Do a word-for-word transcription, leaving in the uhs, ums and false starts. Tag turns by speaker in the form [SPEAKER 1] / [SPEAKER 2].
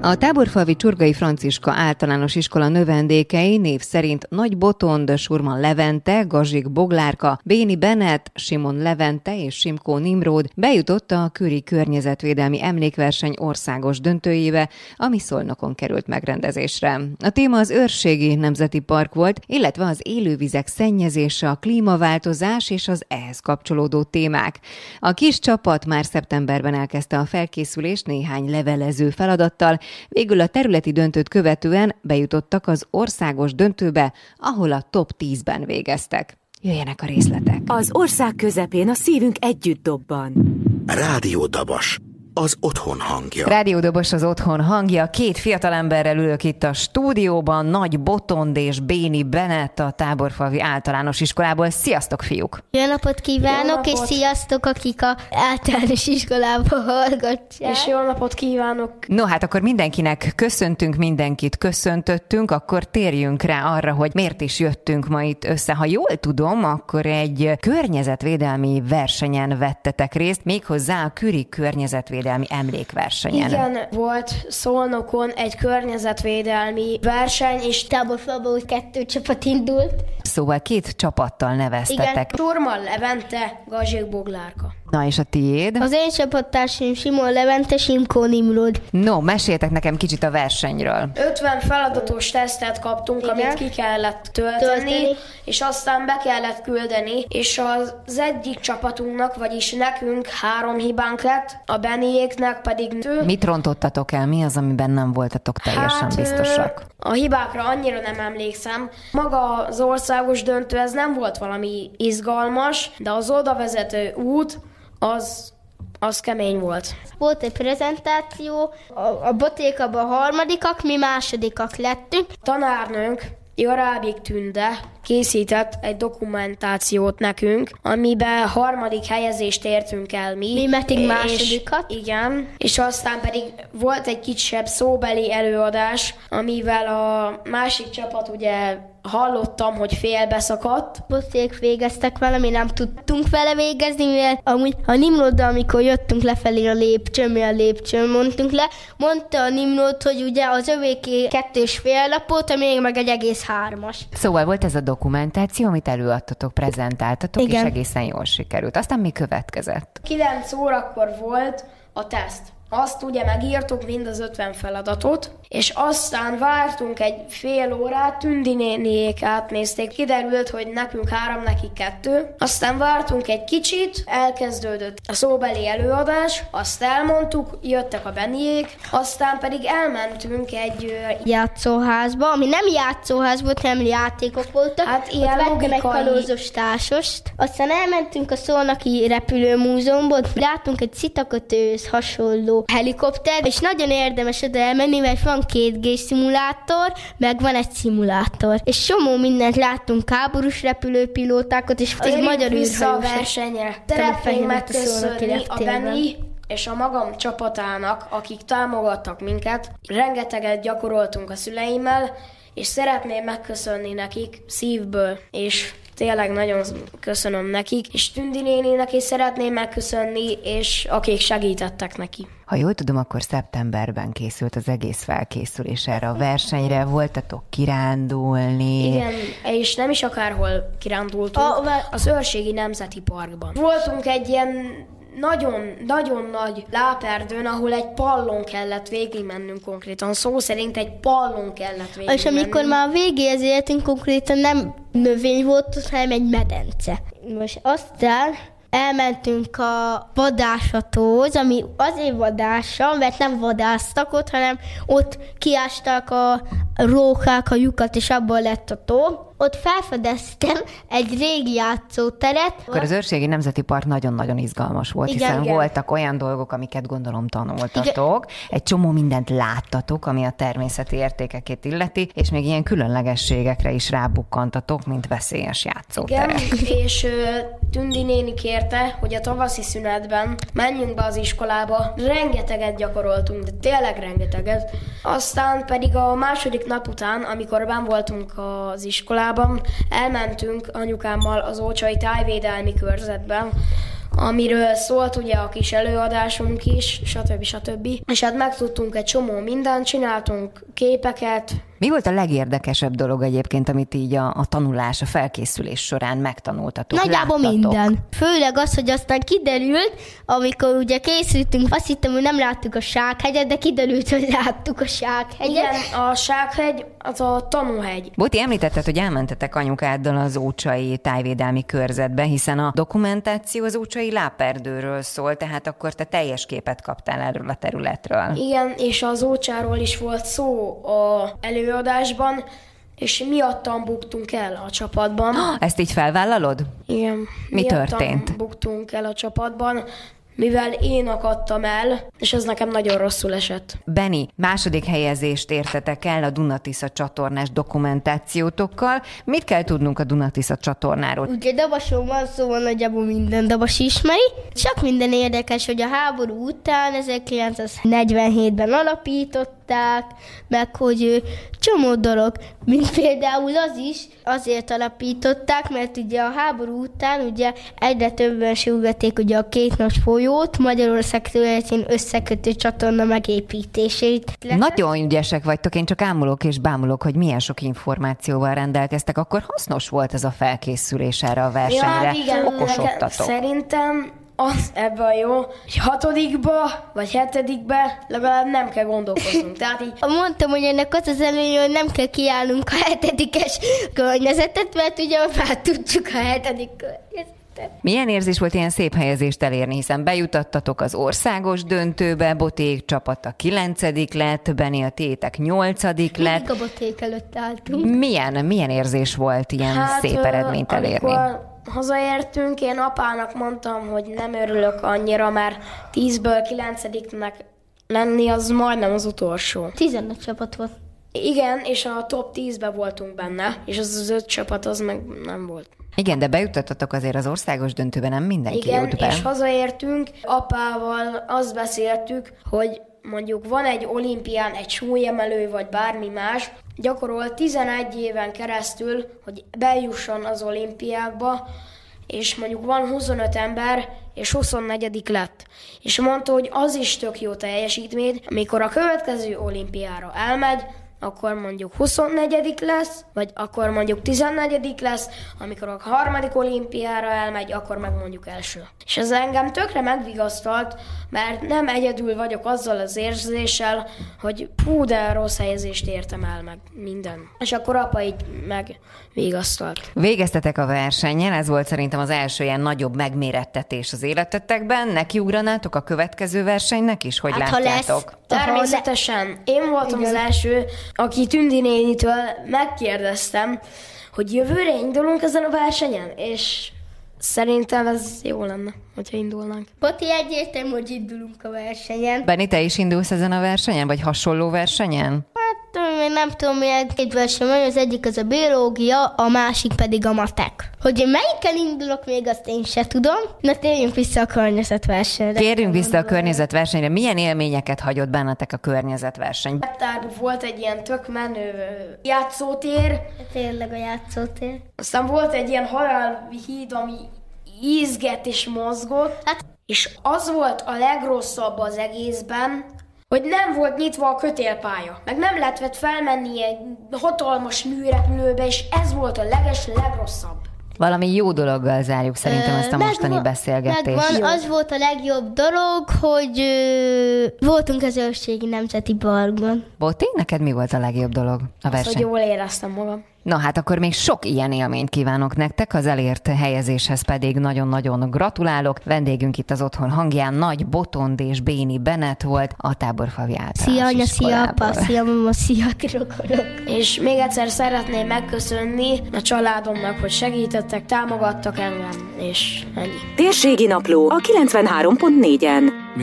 [SPEAKER 1] A táborfalvi Csurgai Franciska Általános Iskola növendékei név szerint Nagy Botond, Surman Levente, Gazsik Boglárka, Béni Bennett, Simon Levente és Simkó Nimród bejutott a Küri Környezetvédelmi Emlékverseny országos döntőjébe, ami Szolnokon került megrendezésre. A téma az Őrségi Nemzeti Park volt, illetve az élővizek szennyezése, a klímaváltozás és az ehhez kapcsolódó témák. A kis csapat már szeptemberben elkezdte a felkészülést néhány levelező feladattal, végül a területi döntőt követően bejutottak az országos döntőbe, ahol a top tízben végeztek. Jöjjenek a részletek.
[SPEAKER 2] Az ország közepén a szívünk együtt dobban.
[SPEAKER 3] Rádió Dabas, az otthon hangja.
[SPEAKER 1] Rádió Dabas, az otthon hangja. Két fiatalemberrel ülök itt a stúdióban, Nagy Botond és Béni Bennett a táborfalvi általános iskolából. Sziasztok, fiúk!
[SPEAKER 4] Jó napot kívánok, jó napot. És sziasztok, akik a általános iskolában hallgatják.
[SPEAKER 5] És jó napot kívánok!
[SPEAKER 1] No, hát akkor mindenkinek köszöntünk, mindenkit köszöntöttünk, akkor térjünk rá arra, hogy miért is jöttünk ma itt össze. Ha jól tudom, akkor egy környezetvédelmi versenyen vettetek részt, méghozzá a Küri Környezetvédelmi Emlékversenyen.
[SPEAKER 5] Igen, volt Szolnokon egy környezetvédelmi verseny, és
[SPEAKER 4] táborfalban úgy kettő csapat indult.
[SPEAKER 1] Szóval két csapattal neveztetek.
[SPEAKER 5] Igen, Surman Levente, Gazsik Boglárka.
[SPEAKER 1] Na és a tiéd?
[SPEAKER 4] Az én csapattársaim Simon Levente, Simkó Nimród.
[SPEAKER 1] No, meséltek nekem kicsit a versenyről.
[SPEAKER 5] ötven feladatos tesztet kaptunk, igen, amit ki kellett tölteni, tölteni, és aztán be kellett küldeni, és az egyik csapatunknak, vagyis nekünk három hibánk lett, a Beniéknek pedig nő.
[SPEAKER 1] Mit rontottatok el? Mi az, amiben nem voltatok teljesen
[SPEAKER 5] hát,
[SPEAKER 1] biztosak?
[SPEAKER 5] A hibákra annyira nem emlékszem. Maga az országos döntő, ez nem volt valami izgalmas, de az odavezető út, az, az kemény volt.
[SPEAKER 4] Volt egy prezentáció, a, a botékában a harmadikak, mi másodikak lettünk.
[SPEAKER 5] Tanárnőnk, Jarábik Tünde készített egy dokumentációt nekünk, amiben harmadik helyezést értünk el mi.
[SPEAKER 4] Mi pedig másodikat.
[SPEAKER 5] Igen, és aztán pedig volt egy kisebb szóbeli előadás, amivel a másik csapat ugye hallottam, hogy félbeszakadt.
[SPEAKER 4] Boték végeztek vele, mi nem tudtunk vele végezni, mivel amúgy a Nimróddal, amikor jöttünk lefelé a lépcsőn, mi a lépcsőn mondtunk le, mondta a Nimród, hogy ugye az övéké kettő és fél lapot, a még meg egy egész hármas.
[SPEAKER 1] Szóval volt ez a dokumentáció, amit előadtatok, prezentáltatok,
[SPEAKER 4] igen,
[SPEAKER 1] és egészen jól sikerült. Aztán mi következett?
[SPEAKER 5] kilenc órakor volt a teszt. Azt ugye megírtuk mind az ötven feladatot, és aztán vártunk egy fél órát, Tündi néniék átnézték, kiderült, hogy nekünk három, nekik kettő. Aztán vártunk egy kicsit, elkezdődött a szóbeli előadás, azt elmondtuk, jöttek a Beniék, aztán pedig elmentünk egy
[SPEAKER 4] játszóházba, ami nem játszóház volt, hanem játékok voltak.
[SPEAKER 5] Hát ilyen logikai...
[SPEAKER 4] egy kalózos társost. Aztán elmentünk a Szolnoki repülőmúzeumba, láttunk egy szitakötőhöz hasonló helikopter, és nagyon érdemes oda elmenni, mert van két gé szimulátor, meg van egy szimulátor. És somó mindent láttunk, háborús repülőpilótákat, és egy magyar
[SPEAKER 5] vissza a versenyre. Szeretném megköszönni a Beni és a magam csapatának, akik támogattak minket. Rengeteget gyakoroltunk a szüleimmel, és szeretném megköszönni nekik szívből, és tényleg nagyon köszönöm nekik, és Tündi néninek is szeretném megköszönni, és akik segítettek neki.
[SPEAKER 1] Ha jól tudom, akkor szeptemberben készült az egész felkészülés erre a versenyre. Voltatok kirándulni?
[SPEAKER 5] Igen, és nem is akárhol kirándultunk, a, az Őrségi Nemzeti Parkban. Voltunk egy ilyen nagyon-nagyon nagy láperdőn, ahol egy pallon kellett végigmennünk konkrétan. Szó szerint egy pallon kellett végigmennünk.
[SPEAKER 4] És amikor már a végéhez értünk, konkrétan nem növény volt, hanem egy medence. Most aztán elmentünk a vadászatóhoz, ami azért vadása, mert nem vadásztak ott, hanem ott kiásták a rókák a lyukat, és abból lett a tó. Ott felfedeztem egy régi játszóteret.
[SPEAKER 1] Akkor az Őrségi Nemzeti Park nagyon-nagyon izgalmas volt, igen, hiszen igen, voltak olyan dolgok, amiket gondolom tanultatok, igen, egy csomó mindent láttatok, ami a természeti értékeket illeti, és még ilyen különlegességekre is rábukkantatok, mint veszélyes játszóterek.
[SPEAKER 5] Igen, és uh, Tündi néni kérte, hogy a tavaszi szünetben menjünk be az iskolába. Rengeteget gyakoroltunk, de tényleg rengeteget. Aztán pedig a második nap után, amikor benn voltunk az iskolában, elmentünk anyukámmal az Ócsai Tájvédelmi Körzetben, amiről szólt ugye a kis előadásunk is, stb. stb. És hát megtudtunk egy csomó mindent, csináltunk képeket.
[SPEAKER 1] Mi volt a legérdekesebb dolog egyébként, amit így a, a tanulás, a felkészülés során megtanultatok,
[SPEAKER 4] Nagyjából
[SPEAKER 1] láttatok?
[SPEAKER 4] minden. Főleg az, hogy aztán kiderült, amikor ugye készültünk, azt hittem, hogy nem láttuk a Sághegyet, de kiderült, hogy láttuk a Sághegyet.
[SPEAKER 5] Igen, a Sághegy az a tanúhegy.
[SPEAKER 1] Boti, említetted, hogy elmentetek anyukáddal az Ócsai tájvédelmi körzetbe, hiszen a dokumentáció az Ócsai láperdőről szól, tehát akkor te teljes képet kaptál erről a területről.
[SPEAKER 5] Igen, és az Ócsáról is volt szó a előadásban, és miattam buktunk el a csapatban.
[SPEAKER 1] Ezt így felvállalod?
[SPEAKER 5] Igen.
[SPEAKER 1] Mi
[SPEAKER 5] miattam
[SPEAKER 1] történt?
[SPEAKER 5] buktunk el a csapatban, mivel én akadtam el, és ez nekem nagyon rosszul esett.
[SPEAKER 1] Benni, második helyezést értetek el a Duna-Tisza csatornás dokumentációtokkal. Mit kell tudnunk a Duna-Tisza csatornáról?
[SPEAKER 4] Ugye Dabason van, szóval nagyjából minden Dabas ismeri. Csak minden érdekes, hogy a háború után ezerkilencszáznegyvenhétben alapították, meg hogy csomó dolog, mint például az is, azért alapították, mert ugye a háború után ugye egyre többen sürgették ugye a két nagy folyót, Magyarország területén összekötő csatorna megépítését.
[SPEAKER 1] Nagyon ügyesek vagytok, én csak ámulok és bámulok, hogy milyen sok információval rendelkeztek, akkor hasznos volt ez a felkészülés erre a versenyre.
[SPEAKER 5] Ja, hát igen,
[SPEAKER 1] okosodtatok.
[SPEAKER 5] Szerintem az ebben a jó, hogy hatodikba vagy hetedikbe legalább nem kell gondolkoznunk. Tehát így...
[SPEAKER 4] Mondtam, hogy ennek az az előnye, hogy nem kell kiállnunk a hetedikes környezetet, mert ugye már tudjuk a hetedik környezetet.
[SPEAKER 1] Milyen érzés volt ilyen szép helyezést elérni, hiszen bejutattatok az országos döntőbe, Boték csapata kilencedik lett, Benni a tétek nyolcadik lett.
[SPEAKER 4] Mindig a Boték előtt álltunk.
[SPEAKER 1] Milyen, milyen érzés volt ilyen
[SPEAKER 5] hát,
[SPEAKER 1] szép eredményt elérni?
[SPEAKER 5] Amikor hazaértünk, én apának mondtam, hogy nem örülök annyira, mert tízből kilencediknek lenni az majdnem az utolsó.
[SPEAKER 4] tizenöt csapat volt.
[SPEAKER 5] Igen, és a top tízben voltunk benne, és az az öt csapat az meg nem volt.
[SPEAKER 1] Igen, de bejutottatok azért az országos döntőben, nem mindenki
[SPEAKER 5] Igen,
[SPEAKER 1] jut be.
[SPEAKER 5] és hazaértünk, apával azt beszéltük, hogy mondjuk van egy olimpián egy súlyemelő, vagy bármi más, gyakorol tizenegy éven keresztül, hogy bejusson az olimpiákba, és mondjuk van huszonöt ember, és huszonnegyedik lett. És mondta, hogy az is tök jó teljesítmény, amikor a következő olimpiára elmegy, akkor mondjuk huszonnegyedik lesz, vagy akkor mondjuk tizennegyedik lesz, amikor a harmadik olimpiára elmegy, akkor meg mondjuk első. És ez engem tökre megvigasztalt, mert nem egyedül vagyok azzal az érzéssel, hogy hú, de rossz helyezést értem el meg minden. És akkor apa így megvigasztalt.
[SPEAKER 1] Végeztetek a versenyen, ez volt szerintem az első ilyen nagyobb megmérettetés az életetekben. Nekiugranátok a következő versenynek is? Hogy
[SPEAKER 4] Hát, ha
[SPEAKER 1] látjátok?
[SPEAKER 4] lesz-
[SPEAKER 5] Természetesen. Én voltam
[SPEAKER 4] Igen.
[SPEAKER 5] az első, aki Tündi nénitől megkérdeztem, hogy jövőre indulunk ezen a versenyen, és szerintem ez jó lenne, hogyha indulnánk.
[SPEAKER 4] Poti, egyértelmű, hogy indulunk a versenyen.
[SPEAKER 1] Benni, te is indulsz ezen a versenyen, vagy hasonló versenyen?
[SPEAKER 4] Hát még nem tudom, milyen két verseny van, az egyik az a biológia, a másik pedig a matek. Hogy én melyikkel indulok még, azt én se tudom. Na térjünk vissza a környezetversenyre.
[SPEAKER 1] Térjünk vissza a környezetversenyre. Milyen élményeket hagyott bennetek a környezetverseny?
[SPEAKER 5] Tárban volt egy ilyen tök menő játszótér,
[SPEAKER 4] Tényleg a játszótér.
[SPEAKER 5] aztán volt egy ilyen halálhíd, ami ízget és mozgott,
[SPEAKER 4] Hát-
[SPEAKER 5] és az volt a legrosszabb az egészben, hogy nem volt nyitva a kötélpálya, meg nem lehetett felmenni egy hatalmas műrepülőbe, és ez volt a leges legrosszabb.
[SPEAKER 1] Valami jó dologgal zárjuk szerintem ezt a
[SPEAKER 4] Ö,
[SPEAKER 1] mostani
[SPEAKER 4] megvan-
[SPEAKER 1] beszélgetést.
[SPEAKER 4] Megvan, az volt a legjobb dolog, hogy ö, voltunk az Őrségi Nemzeti Parkban.
[SPEAKER 1] Boti, neked mi volt a legjobb dolog a
[SPEAKER 5] Az, hogy
[SPEAKER 1] verseny?
[SPEAKER 5] jól éreztem magam.
[SPEAKER 1] Na hát akkor még sok ilyen élményt kívánok nektek, az elért helyezéshez pedig nagyon-nagyon gratulálok. Vendégünk itt az Otthon hangján Nagy Botond és Béni Bennett volt a Táborfalvi általános
[SPEAKER 4] Szia anya, szia
[SPEAKER 1] iskolából.
[SPEAKER 4] apa, szia mama, szia rokonok.
[SPEAKER 5] És még egyszer szeretném megköszönni a családomnak, hogy segítettek, támogattak engem, és ennyi.
[SPEAKER 2] Térségi napló a kilencvenhárom pont négyen.